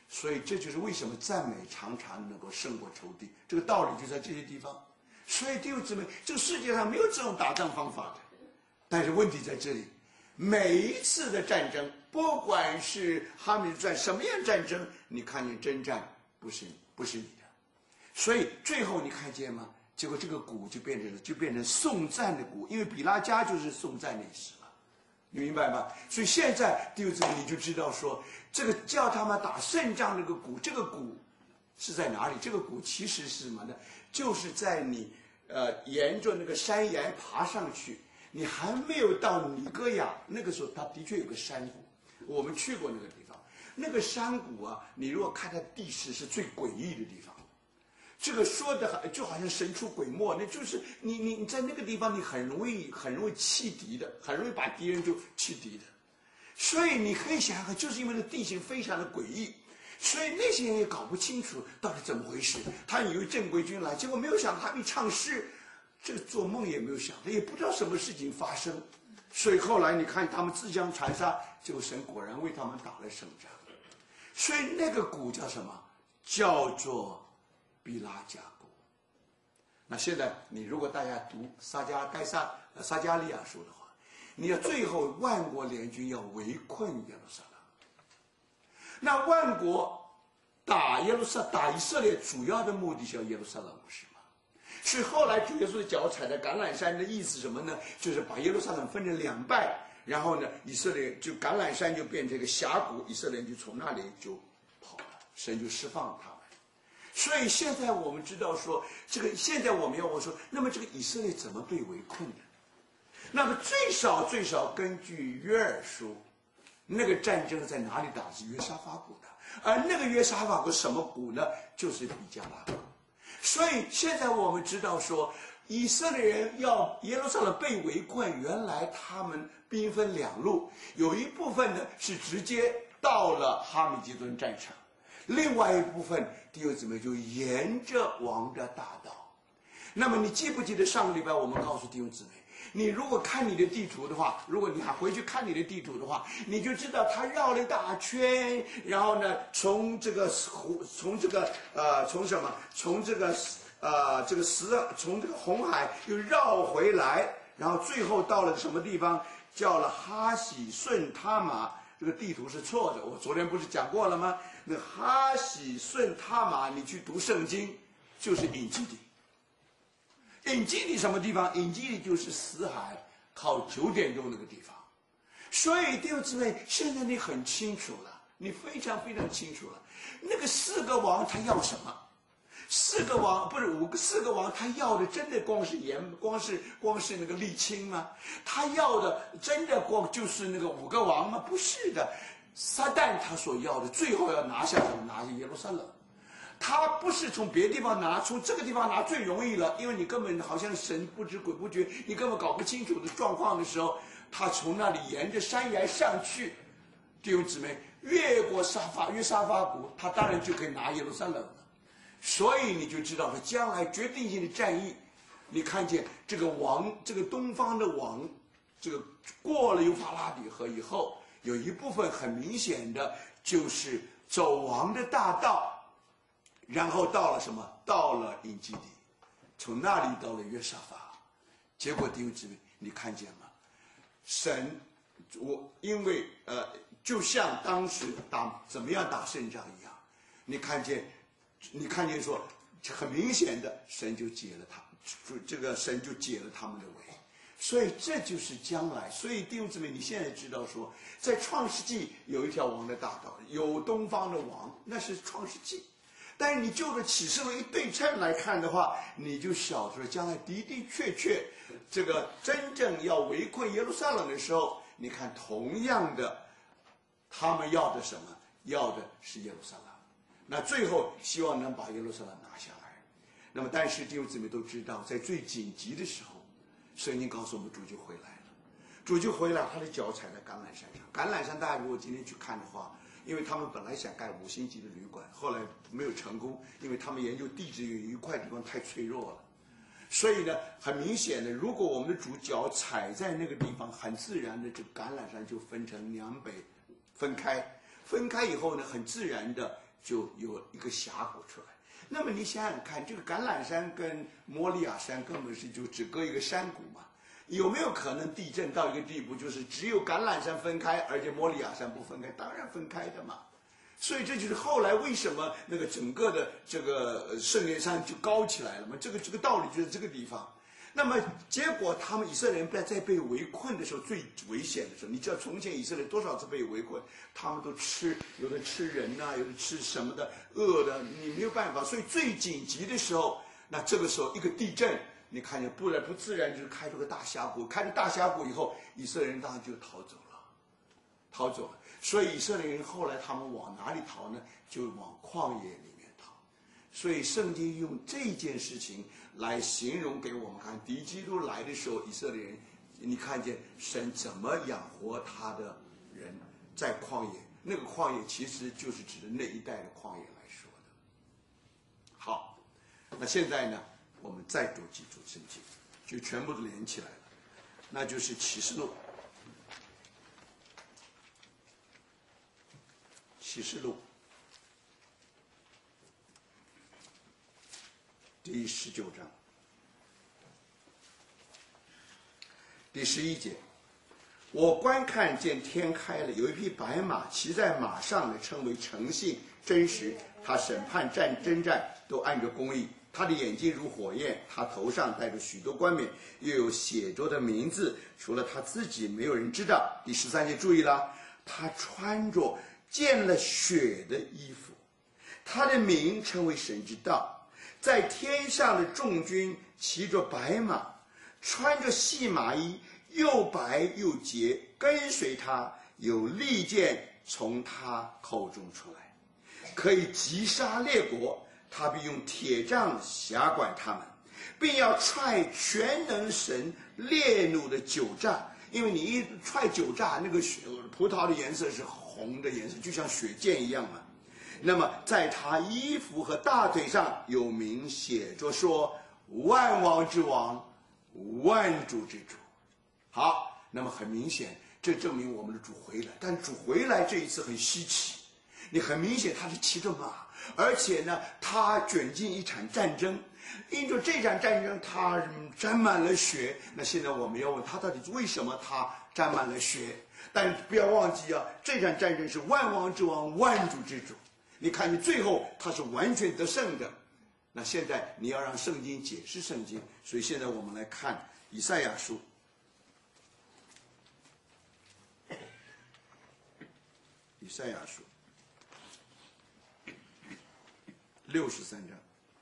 所以这就是为什么赞美常常能够胜过仇敌，这个道理就在这些地方。所以弟兄姊妹，这个世界上没有这种打仗方法的，但是问题在这里，每一次的战争，不管是哈米战什么样的战争，你看见征战不是你的，所以最后你看见吗？结果这个鼓就变成颂赞的鼓，因为比拉加就是颂赞历史了，你明白吗？所以现在弟兄姊妹你就知道说，这个叫他们打胜仗这个鼓，这个鼓是在哪里？这个鼓其实是什么呢？就是在你沿着那个山崖爬上去，你还没有到尼哥亚，那个时候它的确有个山谷，我们去过那个地方。那个山谷啊，你如果看它地势是最诡异的地方。这个说的就好像神出鬼没，那就是你在那个地方，你很容易弃敌的，很容易把敌人就弃敌的。所以你可以想想，就是因为那地形非常的诡异。所以那些人也搞不清楚到底怎么回事，他以为正规军来，结果没有想到他一唱诗，这个做梦也没有想到，也不知道什么事情发生。所以后来你看他们自相残杀，结果神果然为他们打了胜仗。所以那个鼓叫什么？叫做比拉加鼓。那现在你如果大家读撒加利亚书的话，你要最后万国联军要围困耶路撒冷。那万国打以色列主要的目的是要耶路撒冷，不是吗？是后来主耶稣的脚踩在橄榄山的意思什么呢？就是把耶路撒冷分成两半，然后呢，以色列就橄榄山就变成一个峡谷，以色列就从那里就跑了，神就释放了他们。所以现在我们知道说，现在我们要问说，那么这个以色列怎么被围困的？那么最少根据约珥书。那个战争在哪里打？是约沙法谷的，而那个约沙法谷什么谷呢？就是比加拉谷。所以现在我们知道说，以色列人要耶路撒冷被围困，原来他们兵分两路，有一部分呢是直接到了哈米吉顿战场，另外一部分弟兄姊妹就沿着王的大道。那么你记不记得上个礼拜我们告诉弟兄姊妹？你如果看你的地图的话，如果你还回去看你的地图的话，你就知道他绕了一大圈，然后呢，从这个红海又绕回来，然后最后到了什么地方？叫了哈喜顺他玛。这个地图是错的，我昨天不是讲过了吗？那哈喜顺他玛，你去读圣经，就是隐基底。隐基底什么地方？隐基底就是死海靠9点钟那个地方。所以弟兄姊妹，现在你很清楚了，你非常非常清楚了，那个4个王他要什么？4个王不是4个王，他要的真的光是那个沥青吗？他要的真的光就是那个5个王吗？不是的，撒旦他所要的最后要拿下什么？拿下耶路撒冷。他不是从别的地方拿，从这个地方拿最容易了，因为你根本好像神不知鬼不觉，你根本搞不清楚的状况的时候，他从那里沿着山崖上去，弟兄姊妹，越过约沙法谷，他当然就可以拿耶路撒冷了。所以你就知道了，将来决定性的战役，你看见这个王，这个东方的王，这个过了幼发拉底河以后，有一部分很明显的就是走王的大道。然后到了什么？到了隐基底，从那里到了约沙法。结果弟兄姊妹，你看见吗？神，因为就像当时怎么样打胜仗一样，你看见说，很明显的，神就解了神就解了他们的围。所以这就是将来。所以弟兄姊妹，你现在知道说，在创世纪有一条王的大道，有东方的王，那是创世纪。但是你就着启示录一对称来看的话，你就晓得将来的的确确，这个真正要围困耶路撒冷的时候，你看同样的，他们要的什么？要的是耶路撒冷。那最后希望能把耶路撒冷拿下来。那么但是弟兄姊妹都知道，在最紧急的时候，圣经告诉我们主就回来了。主就回来，他的脚踩在橄榄山上。橄榄山大家如果今天去看的话，因为他们本来想盖5星级的旅馆，后来没有成功，因为他们研究地质有一块地方太脆弱了。所以呢，很明显的，如果我们的主脚踩在那个地方，很自然的，这橄榄山就分成2北分开以后呢，很自然的， 就有一个峡谷出来。那么你想想看，这个橄榄山跟摩利亚山根本是就只隔一个山谷嘛，有没有可能地震到一个地步，就是只有橄榄山分开，而且摩利亚山不分开？当然分开的嘛。所以这就是后来为什么那个整个的这个圣莲山就高起来了嘛，这个道理就在这个地方。那么结果他们以色列人在被围困的时候，最危险的时候，你知道从前以色列多少次被围困，他们都有的吃人呐、有的吃什么的，饿的你没有办法。所以最紧急的时候，那这个时候一个地震，你看见不自然就是开出个大峡谷，开了大峡谷以后，以色列人当然就逃走了。所以以色列人后来他们往哪里逃呢？就往旷野里面逃。所以圣经用这件事情来形容给我们看，敌基督来的时候，以色列人，你看见神怎么养活他的人在旷野，那个旷野其实就是指的那一带的旷野来说的。好，那现在呢，我们再读几处圣经，就全部都连起来了，那就是启示录。启示录第19章第11节，我观看见天开了，有一匹白马，骑在马上的称为诚信真实，他审判征战都按着公义，他的眼睛如火焰，他头上戴着许多冠冕，又有写着的名字，除了他自己没有人知道。第13节注意了，他穿着见了血的衣服，他的名称为神之道，在天上的众军骑着白马，穿着细麻衣，又白又洁，跟随他，有利剑从他口中出来，可以击杀列国，他必用铁杖辖管他们，并要踹全能神烈怒的酒榨。因为你一踹酒榨，那个葡萄的颜色是红的颜色，就像血溅一样嘛。那么在他衣服和大腿上有名写着说，万王之王，万主之主。好，那么很明显，这证明我们的主回来。但主回来这一次很稀奇，你很明显他是骑着马，而且呢，他卷进一场战争。因着这场战争，他沾满了血。那现在我们要问他，到底为什么他沾满了血？但不要忘记啊，这场战争是万王之王，万主之主。你看，你最后他是完全得胜的。那现在你要让圣经解释圣经，所以现在我们来看以赛亚书。以赛亚书63章。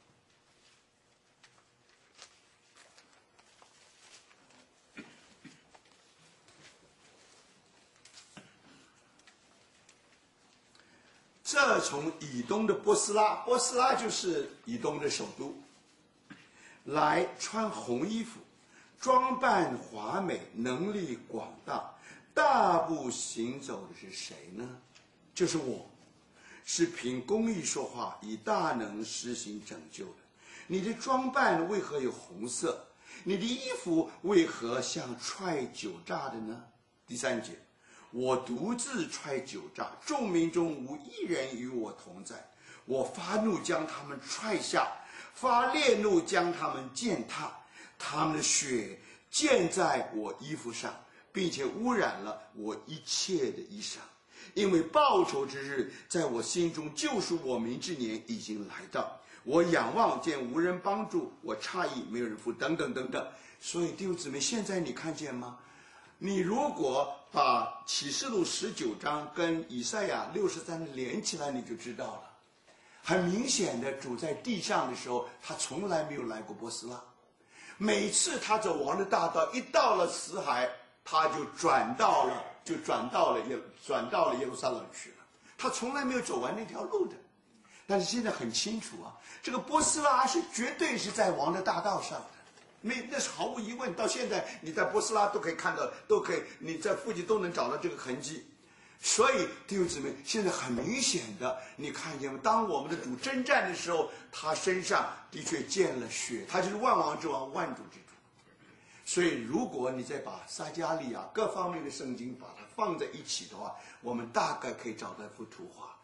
这从以东的波斯拉就是以东的首都，来穿红衣服，装扮华美，能力广大，大步行走的是谁呢？就是我，是凭公义说话，以大能施行拯救的。你的装扮为何有红色？你的衣服为何像踹酒榨的呢？第3节，我独自踹酒榨，众民中无一人与我同在。我发怒将他们踹下，发烈怒将他们践踏，他们的血溅在我衣服上，并且污染了我一切的衣裳。因为报仇之日在我心中，救赎我民之年已经来到。我仰望见无人帮助，我诧异没有人扶，等等等等。所以弟兄姊妹，现在你看见吗？你如果把启示录19章跟以赛亚63连起来，你就知道了。很明显的，主在地上的时候，他从来没有来过波斯拉。每次他走王的大道，一到了死海，他就转到了耶路撒冷去了。他从来没有走完那条路的。但是现在很清楚啊，这个波斯拉是绝对是在王的大道上的。那是毫无疑问，到现在你在波斯拉都可以看到，你在附近都能找到这个痕迹。所以弟兄姊妹，现在很明显的，你看见吗？当我们的主征战的时候，他身上的确溅了血，他就是万王之王，万主之主。所以如果你再把撒迦利亚各方面的圣经把它放在一起的话，我们大概可以找到一幅图画，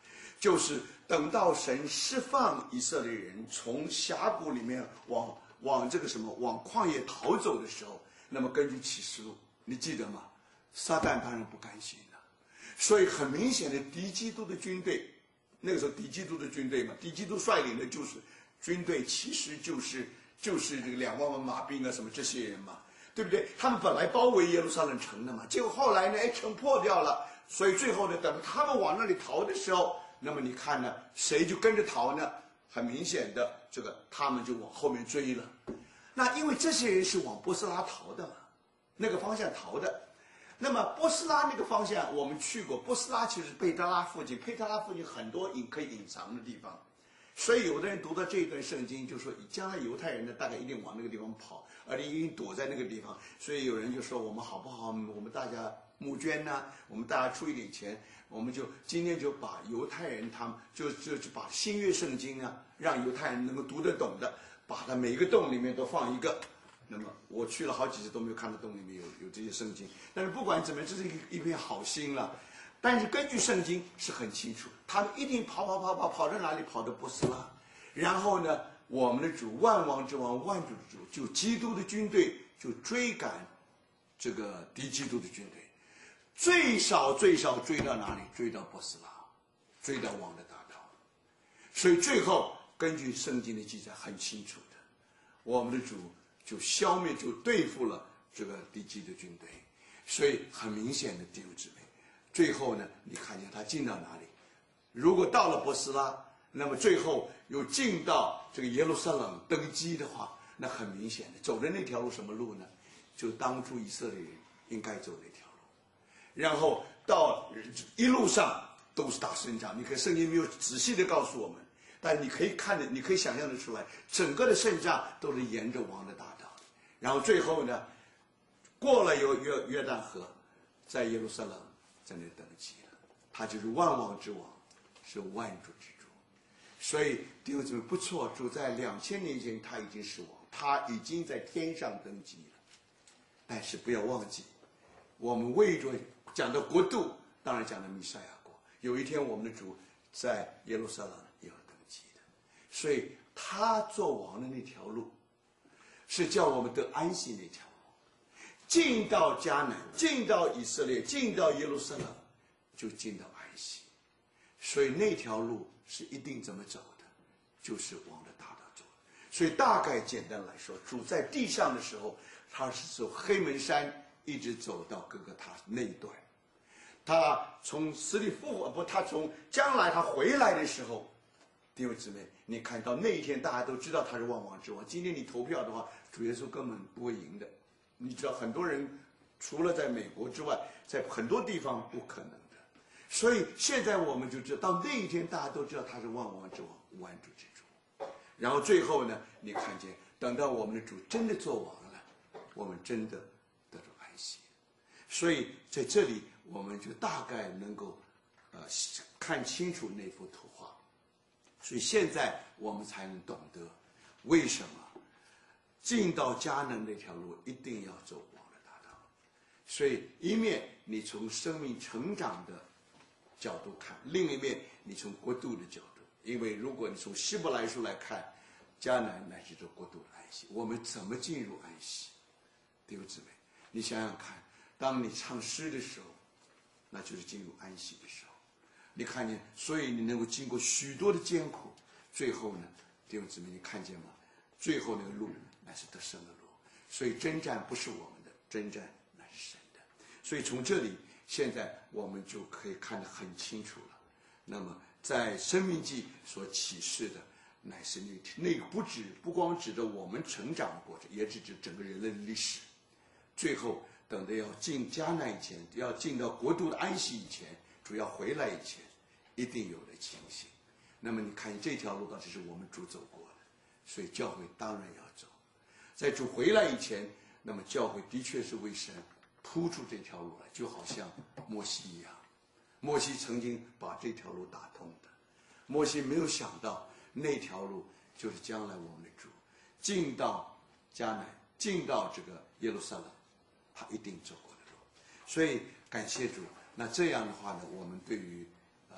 就是等到神释放以色列人从峡谷里面往这个什么往旷野逃走的时候，那么根据启示录，你记得吗？撒旦当然不甘心了，所以很明显的敌基督的军队，那个时候敌基督的军队嘛，敌基督率领的就是军队，其实就是这个2万马兵啊什么这些人嘛，对不对？他们本来包围耶路撒冷城的嘛，结果后来呢，城破掉了，所以最后呢，等他们往那里逃的时候，那么你看呢，谁就跟着逃呢？很明显的，这个他们就往后面追了。那因为这些人是往波斯拉逃的嘛，那个方向逃的。那么波斯拉那个方向我们去过，波斯拉其实是佩特拉附近，佩特拉附近很多可以隐藏的地方，所以有的人读到这一段圣经就说，将来犹太人呢大概一定往那个地方跑，而且一定躲在那个地方，所以有人就说我们好不好？我们大家募捐呢，我们大家出一点钱，我们就今天就把犹太人他们就把新约圣经啊，让犹太人能够读得懂的，把它每一个洞里面都放一个。那么我去了好几次都没有看到洞里面有这些圣经，但是不管怎么样，这是一片好心了。但是根据圣经是很清楚，他们一定跑到哪里？跑到波斯拉。然后呢，我们的主万王之王、万主之主，就基督的军队就追赶这个敌基督的军队，最少追到哪里？追到波斯拉，追到王的大道。所以最后根据圣经的记载很清楚的，我们的主就对付了这个敌基的军队。所以很明显的弟兄姊妹，最后呢，你看见他进到哪里？如果到了波斯拉，那么最后又进到这个耶路撒冷登基的话，那很明显的走的那条路什么路呢？就当初以色列人应该走那条路。然后到一路上都是打胜仗，你看圣经没有仔细的告诉我们，但你可以你可以想象得出来，整个的胜仗都是沿着王的大道。然后最后呢，过了约旦河，在耶路撒冷在那登基了，他就是万王之王，是万主之主。所以弟兄姊妹不错，主在2000年前他已经是王，他已经在天上登基了。但是不要忘记，我们为着讲的国度，当然讲的弥赛亚国，有一天我们的主在耶路撒冷也要登基的。所以他做王的那条路，是叫我们得安息那条路，进到迦南，进到以色列，进到耶路撒冷，就进到安息。所以那条路是一定怎么走的，就是往着大道走的。所以大概简单来说，主在地上的时候，他是从黑门山一直走到各个他那一段。他从死里复活，不，他从将来他回来的时候，弟兄姊妹，你看到那一天，大家都知道他是万王之王。今天你投票的话，主耶稣根本不会赢的。你知道很多人除了在美国之外，在很多地方不可能的。所以现在我们就知道，到那一天大家都知道他是万王之王、万主之主。然后最后呢，你看见等到我们的主真的做王了，我们真的得到安息。所以在这里我们就大概能够看清楚那幅图画。所以现在我们才能懂得为什么进到迦南那条路一定要走王的大道。所以一面你从生命成长的角度看，另一面你从国度的角度。因为如果你从希伯来书来看，迦南乃是这国度的安息。我们怎么进入安息？弟兄姊妹，你想想看，当你唱诗的时候，那就是进入安息的时候。你看见，所以你能够经过许多的艰苦，最后呢，弟兄姊妹，你看见吗？最后那个路乃是得胜的路。所以征战不是我们的，征战乃是神的。所以从这里，现在我们就可以看得很清楚了。那么在申命记所启示的，乃是那个不光指着我们成长的过程，也指整个人类的历史。最后等着要进迦南以前，要进到国度的安息以前，主要回来以前，一定有的情形。那么你看这条路到底是我们主走过的，所以教会当然要走。在主回来以前，那么教会的确是为神铺出这条路来，就好像摩西一样。摩西曾经把这条路打通的，摩西没有想到那条路就是将来我们的主进到迦南，进到这个耶路撒冷，他一定走过的路。所以感谢主。那这样的话呢，我们对于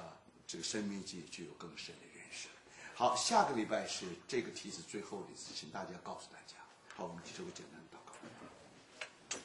这个生命记就有更深的认识了。好，下个礼拜是这个题是最后的一次，请大家告诉大家。好，我们做个简单的祷告。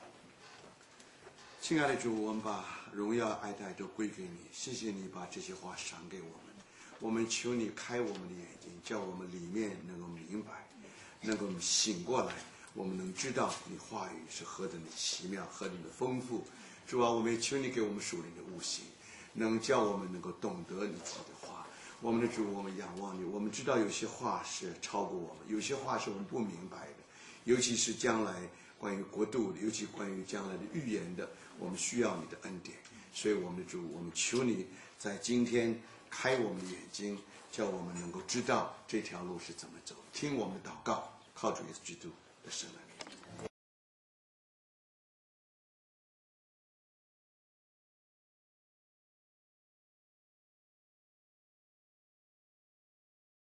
亲爱的主，我们把荣耀爱戴都归给你，谢谢你把这些话赏给我们。我们求你开我们的眼睛，叫我们里面能够明白，能够醒过来，我们能知道你话语是何等的奇妙，何等的丰富。主啊，我们也求你给我们属灵的悟性，能叫我们能够懂得你自己的话。我们的主，我们仰望你。我们知道有些话是超过我们，有些话是我们不明白的，尤其是将来关于国度的，尤其关于将来的预言的，我们需要你的恩典。所以我们的主，我们求你在今天开我们的眼睛，叫我们能够知道这条路是怎么走。听我们的祷告，靠主耶稣基督的圣名。